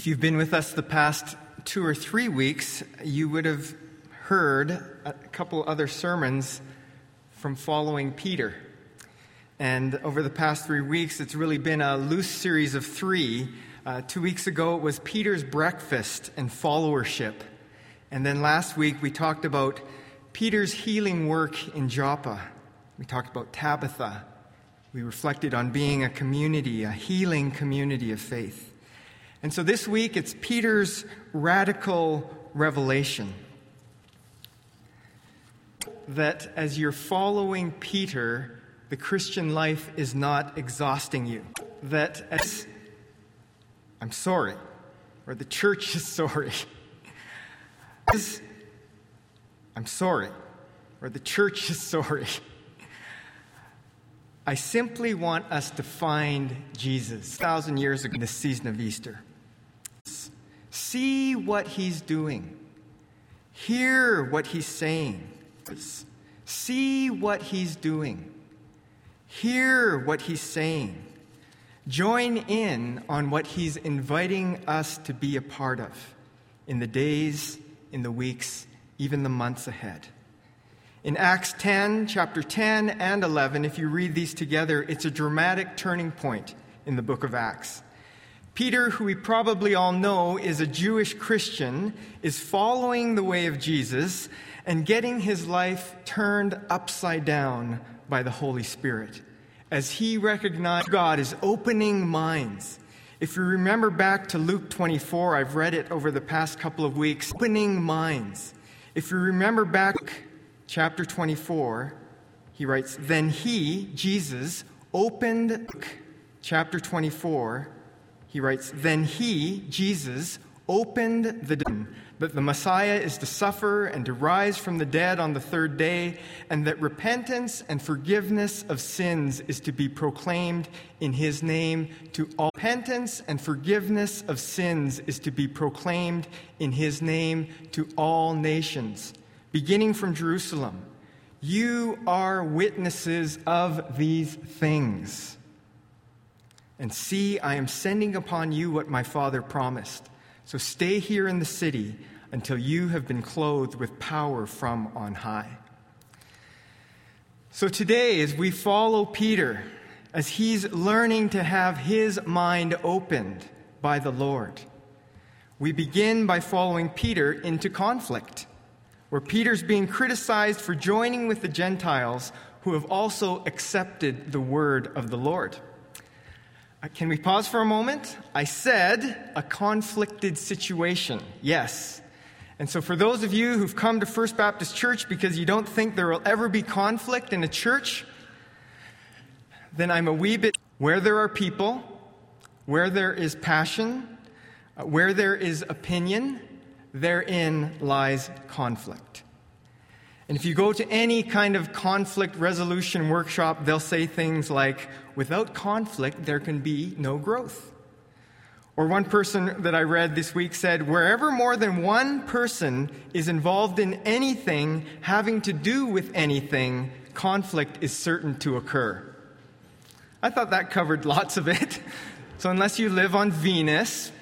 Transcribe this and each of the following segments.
If you've been with us the past 2 or 3 weeks, you would have heard a couple other sermons from following Peter. And over the past 3 weeks, it's really been a loose series of 3. 2 weeks ago, it was Peter's breakfast and followership. And then last week, we talked about Peter's healing work in Joppa. We talked about Tabitha. We reflected on being a community, a healing community of faith. And so this week, it's Peter's radical revelation. That as you're following Peter, the Christian life is not exhausting you. That as I'm sorry, or the church is sorry. I'm sorry, or the church is sorry. I simply want us to find Jesus 1,000 years ago in this season of Easter. See what he's doing. Hear what he's saying. See what he's doing. Hear what he's saying. Join in on what he's inviting us to be a part of in the days, in the weeks, even the months ahead. In Acts 10, chapter 10 and 11, if you read these together, it's a dramatic turning point in the book of Acts. Peter, who we probably all know is a Jewish Christian, is following the way of Jesus and getting his life turned upside down by the Holy Spirit as he recognized God is opening minds. If you remember back to Luke 24, I've read it over the past couple of weeks, opening minds. If you remember back chapter 24, he writes, then he, Jesus, opened, chapter 24, he writes, then he, Jesus, opened the door, that the Messiah is to suffer and to rise from the dead on the third day, and that repentance and forgiveness of sins is to be proclaimed in his name to all. Repentance and forgiveness of sins is to be proclaimed in his name to all nations, beginning from Jerusalem. You are witnesses of these things. And see, I am sending upon you what my Father promised. So stay here in the city until you have been clothed with power from on high. So today, as we follow Peter, as he's learning to have his mind opened by the Lord, we begin by following Peter into conflict, where Peter's being criticized for joining with the Gentiles who have also accepted the word of the Lord. Can we pause for a moment? I said a conflicted situation. Yes. And so for those of you who've come to First Baptist Church because you don't think there will ever be conflict in a church, then I'm a wee bit... Where there are people, where there is passion, where there is opinion, therein lies conflict. And if you go to any kind of conflict resolution workshop, they'll say things like, without conflict, there can be no growth. Or one person that I read this week said, wherever more than one person is involved in anything having to do with anything, conflict is certain to occur. I thought that covered lots of it. So unless you live on Venus,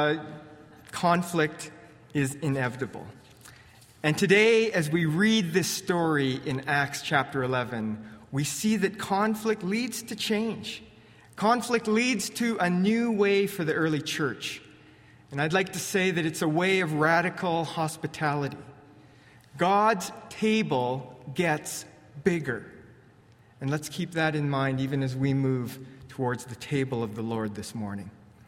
conflict is inevitable. And today, as we read this story in Acts chapter 11, we see that conflict leads to change. Conflict leads to a new way for the early church. And I'd like to say that it's a way of radical hospitality. God's table gets bigger. And let's keep that in mind even as we move towards the table of the Lord this morning.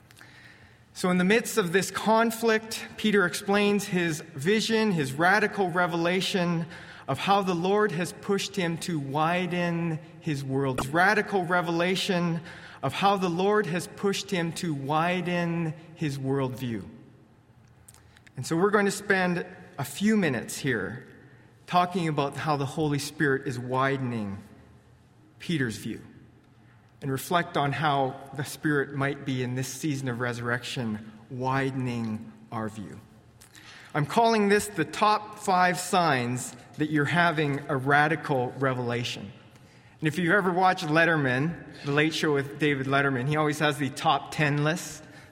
So in the midst of this conflict, Peter explains his vision, his radical revelation of how the Lord has pushed him to widen his world. His radical revelation of how the Lord has pushed him to widen his worldview. And so we're going to spend a few minutes here talking about how the Holy Spirit is widening Peter's view, and reflect on how the Spirit might be in this season of resurrection widening our view. I'm calling this the top 5 signs that you're having a radical revelation. And if you've ever watched Letterman, The Late Show with David Letterman, he always has the top 10 lists.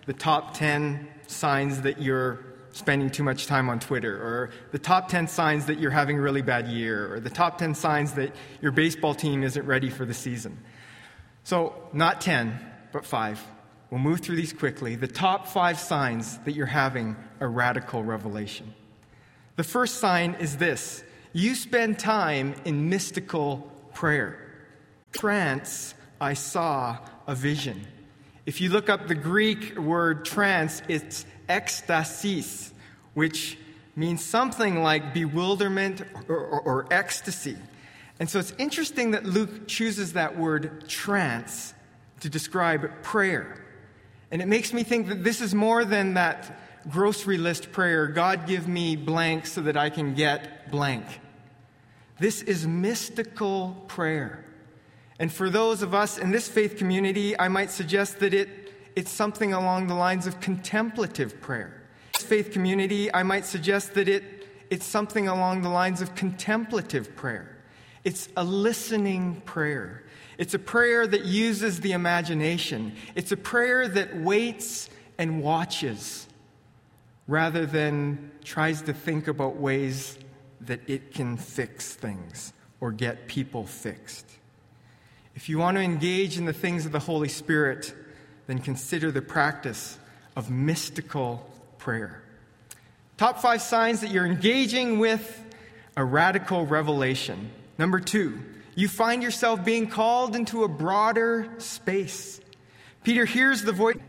the top 10 signs that you're spending too much time on Twitter, or the top 10 signs that you're having a really bad year, or the top 10 signs that your baseball team isn't ready for the season. So, not 10, but 5. We'll move through these quickly. The top 5 signs that you're having a radical revelation. The first sign is this: you spend time in mystical prayer. Trance, I saw a vision. If you look up the Greek word trance, it's ekstasis, which means something like bewilderment or ecstasy. And so it's interesting that Luke chooses that word trance to describe prayer. And it makes me think that this is more than that grocery list prayer, God give me blank so that I can get blank. This is mystical prayer. And for those of us in this faith community, I might suggest that it's something along the lines of contemplative prayer. This faith community, I might suggest that it's something along the lines of contemplative prayer. It's a listening prayer. It's a prayer that uses the imagination. It's a prayer that waits and watches rather than tries to think about ways that it can fix things or get people fixed. If you want to engage in the things of the Holy Spirit, then consider the practice of mystical prayer. Top 5 signs that you're engaging with a radical revelation. Number 2, you find yourself being called into a broader space. Peter hears the voice.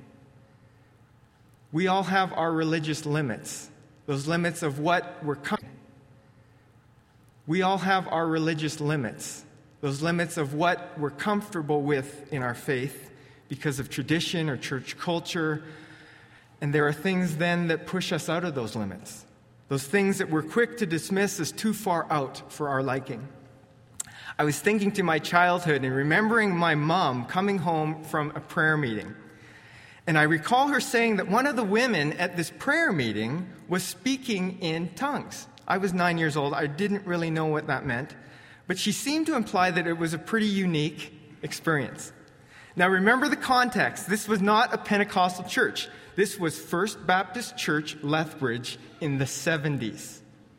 We all have our religious limits, those limits of what we're coming. We all have our religious limits, those limits of what we're comfortable with in our faith because of tradition or church culture. And there are things then that push us out of those limits, those things that we're quick to dismiss as too far out for our liking. I was thinking to my childhood and remembering my mom coming home from a prayer meeting. And I recall her saying that one of the women at this prayer meeting was speaking in tongues. I was 9 years old. I didn't really know what that meant. But she seemed to imply that it was a pretty unique experience. Now remember the context. This was not a Pentecostal church. This was First Baptist Church, Lethbridge, in the 70s.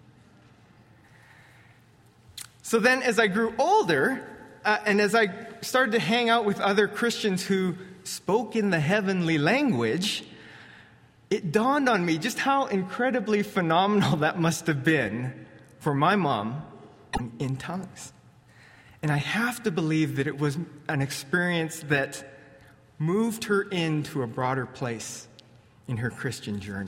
So then as I grew older, and as I started to hang out with other Christians who spoke in the heavenly language, it dawned on me just how incredibly phenomenal that must have been for my mom in tongues. And I have to believe that it was an experience that moved her into a broader place in her Christian journey.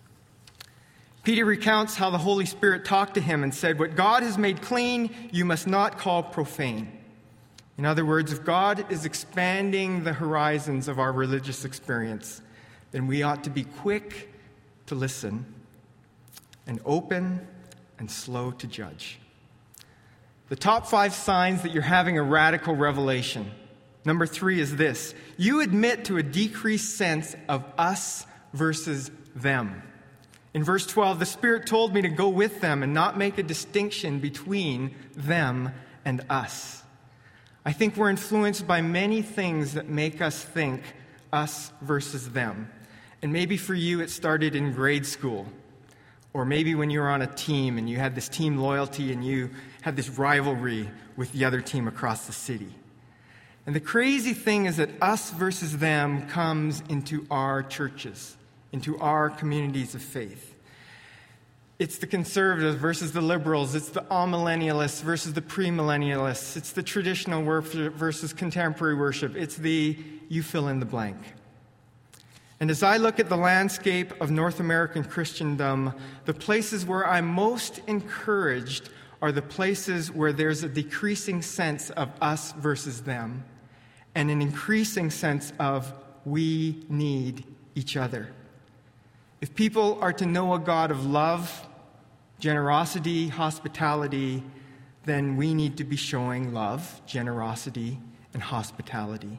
Peter recounts how the Holy Spirit talked to him and said, "What God has made clean, you must not call profane." In other words, if God is expanding the horizons of our religious experience, then we ought to be quick to listen and open and slow to judge. The top 5 signs that you're having a radical revelation. Number 3 is this: you admit to a decreased sense of us versus them. In verse 12, the Spirit told me to go with them and not make a distinction between them and us. I think we're influenced by many things that make us think us versus them. And maybe for you it started in grade school. Or maybe when you were on a team and you had this team loyalty and you had this rivalry with the other team across the city. And the crazy thing is that us versus them comes into our churches, into our communities of faith. It's the conservatives versus the liberals. It's the amillennialists versus the premillennialists. It's the traditional worship versus contemporary worship. It's the you fill in the blank. And as I look at the landscape of North American Christendom, the places where I'm most encouraged are the places where there's a decreasing sense of us versus them and an increasing sense of we need each other. If people are to know a God of love, generosity, hospitality, then we need to be showing love, generosity, and hospitality.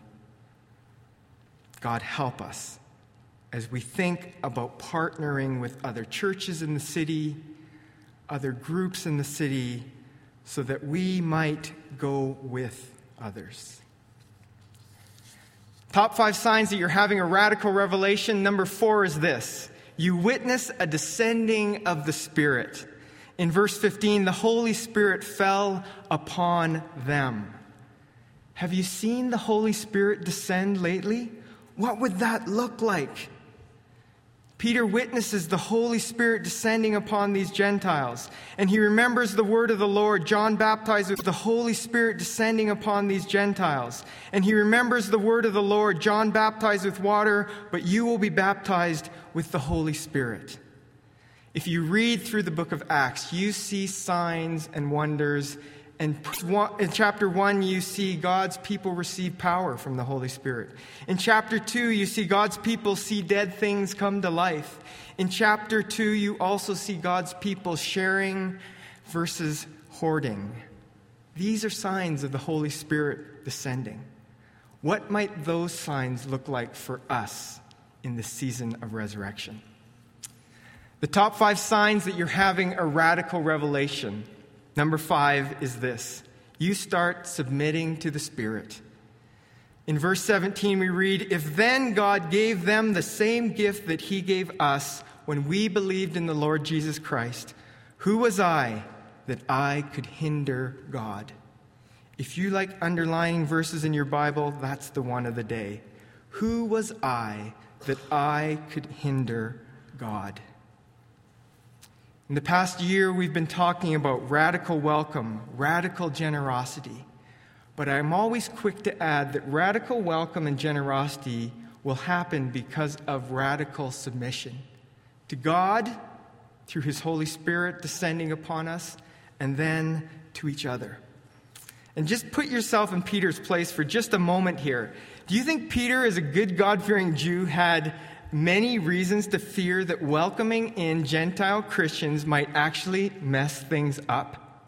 God, help us as we think about partnering with other churches in the city, other groups in the city, so that we might go with others. Top 5 signs that you're having a radical revelation. Number 4 is this. You witness a descending of the Spirit. In verse 15, the Holy Spirit fell upon them. Have you seen the Holy Spirit descend lately? What would that look like? Peter witnesses the Holy Spirit descending upon these Gentiles, and he remembers the word of the Lord. John baptized with the Holy Spirit descending upon these Gentiles, and he remembers the word of the Lord. John baptized with water, but you will be baptized with the Holy Spirit. If you read through the book of Acts, you see signs and wonders. And in chapter 1, you see God's people receive power from the Holy Spirit. In chapter 2, you see God's people see dead things come to life. In chapter 2, you also see God's people sharing versus hoarding. These are signs of the Holy Spirit descending. What might those signs look like for us in the season of resurrection? The top 5 signs that you're having a radical revelation. Number 5 is this. You start submitting to the Spirit. In verse 17 we read, "If then God gave them the same gift that he gave us when we believed in the Lord Jesus Christ, who was I that I could hinder God?" If you like underlining verses in your Bible, that's the one of the day. Who was I that I could hinder God? In the past year, we've been talking about radical welcome, radical generosity. But I'm always quick to add that radical welcome and generosity will happen because of radical submission to God through his Holy Spirit descending upon us, and then to each other. And just put yourself in Peter's place for just a moment here. Do you think Peter, as a good God-fearing Jew, had many reasons to fear that welcoming in Gentile Christians might actually mess things up?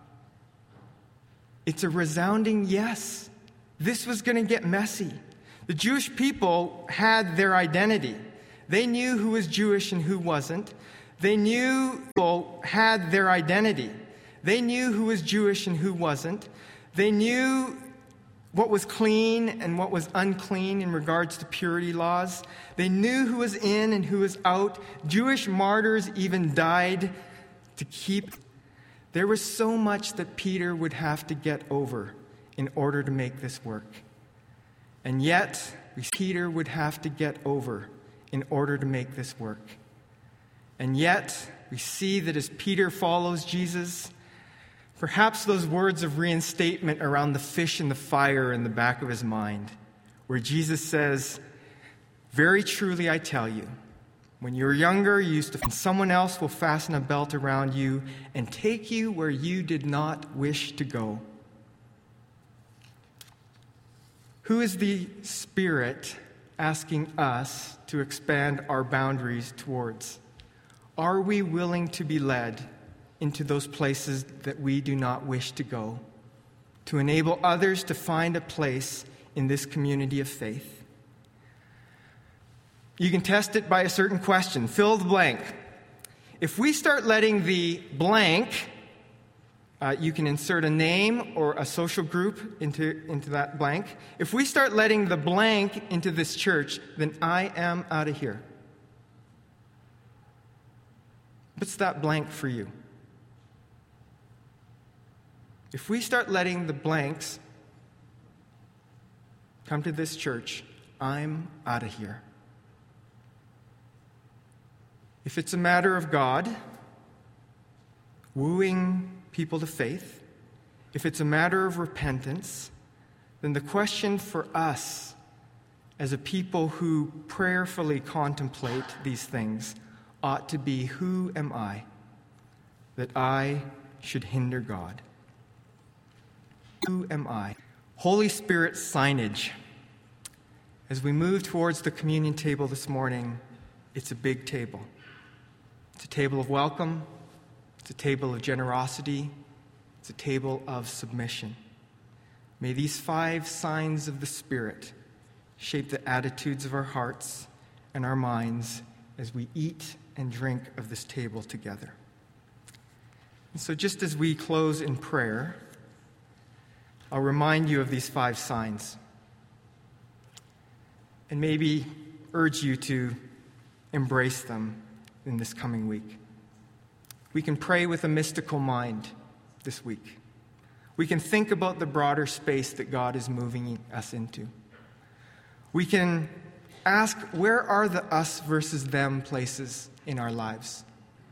It's a resounding yes. This was going to get messy. The Jewish people had their identity. They knew who was Jewish and who wasn't. They knew people had their identity. They knew who was Jewish and who wasn't. They knew what was clean and what was unclean in regards to purity laws. They knew who was in and who was out. Jewish martyrs even died to keep. There was so much that Peter would have to get over in order to make this work. And yet, Peter would have to get over in order to make this work. And yet, we see that as Peter follows Jesus, perhaps those words of reinstatement around the fish and the fire in the back of his mind, where Jesus says, "Very truly I tell you, when you were younger, you used to, someone else will fasten a belt around you and take you where you did not wish to go." Who is the Spirit asking us to expand our boundaries towards? Are we willing to be led into those places that we do not wish to go, to enable others to find a place in this community of faith? You can test it by a certain question. Fill the blank. If we start letting the blank, you can insert a name or a social group into that blank. If we start letting the blank into this church, then I am out of here. What's that blank for you? If we start letting the blanks come to this church, I'm out of here. If it's a matter of God wooing people to faith, if it's a matter of repentance, then the question for us as a people who prayerfully contemplate these things ought to be, who am I that I should hinder God? Who am I? Holy Spirit signage. As we move towards the communion table this morning, it's a big table. It's a table of welcome. It's a table of generosity. It's a table of submission. May these 5 signs of the Spirit shape the attitudes of our hearts and our minds as we eat and drink of this table together. And so just as we close in prayer, I'll remind you of these 5 signs. and maybe urge you to embrace them in this coming week. We can pray with a mystical mind this week. We can think about the broader space that God is moving us into. We can ask, where are the us versus them places in our lives?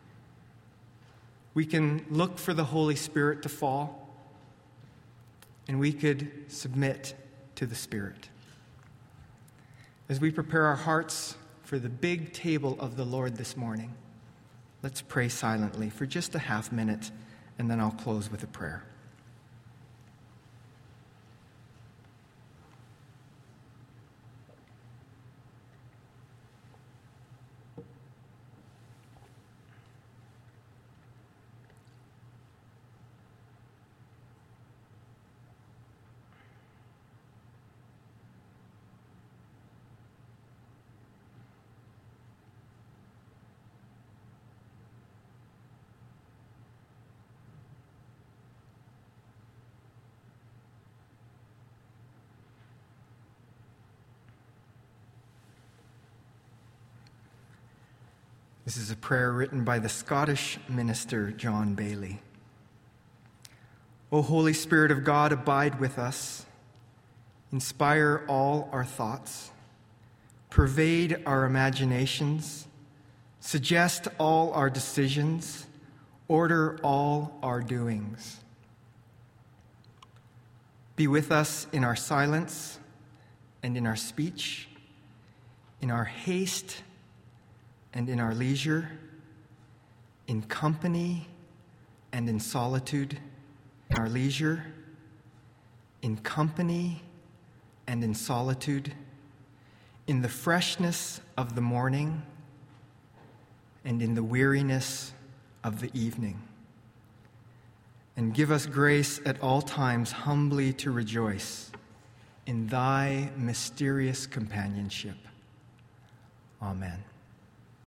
We can look for the Holy Spirit to fall, and we could submit to the Spirit. As we prepare our hearts for the big table of the Lord this morning, let's pray silently for just a half minute, and then I'll close with a prayer. This is a prayer written by the Scottish minister John Bailey. O Holy Spirit of God, abide with us. Inspire all our thoughts. Pervade our imaginations. Suggest all our decisions. Order all our doings. Be with us in our silence and in our speech, in our haste and in our leisure, in company and in solitude, in our leisure, in company and in solitude, in the freshness of the morning and in the weariness of the evening. And give us grace at all times humbly to rejoice in thy mysterious companionship. Amen.